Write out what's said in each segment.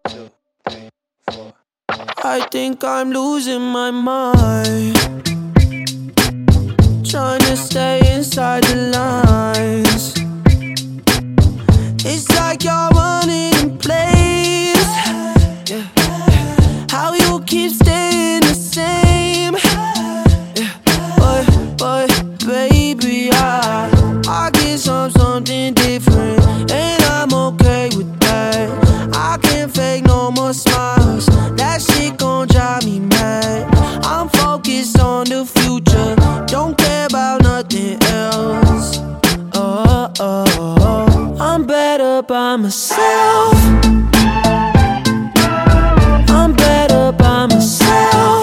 2, 3, 4. I think I'm losing my mind, trying to stay inside the lines. It's like you're running in place. Yeah. How you keep staying the same. Yeah. But baby, I get something different, and I'm okay with that. I can't fake no more smiles. That shit gon' drive me mad. I'm focused on the future, don't care about nothing else. I'm better by myself. I'm better by myself.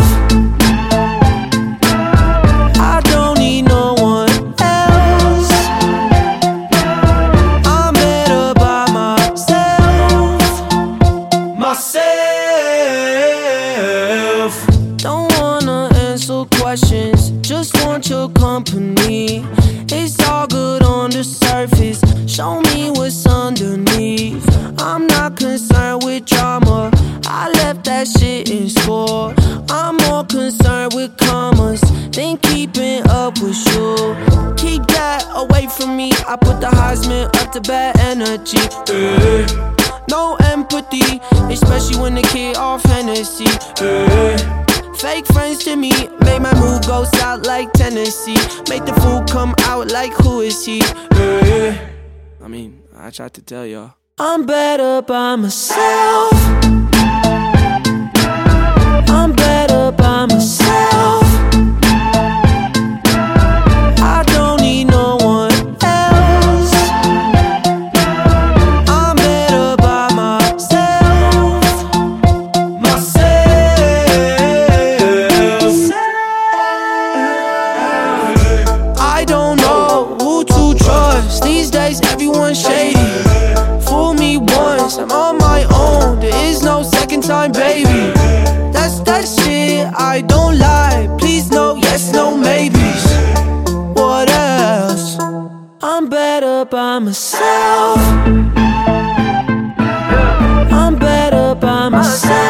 I don't need no one else. I'm better by myself. Don't wanna answer questions, just want your company. It's all good on the surface, show me what's underneath. I'm not concerned with drama, I left that shit in school. I'm more concerned with commas than keeping up with you. Keep that away from me, I put the Heisman up to bad energy. No empathy, especially when the kid off Hennessy. Fake friends to me, make my mood go south like Tennessee. Make the fool come out like who is he? I mean, I tried to tell y'all. I'm better by myself. I'm better by myself. I don't need no one else. I'm better by myself. I don't know who to trust. These days everyone's shady. Fool me once, I'm on my own. There is no second time, baby. That's that shit I don't like. Please no yes, no maybes. What else? I'm better by myself. I'm better by myself.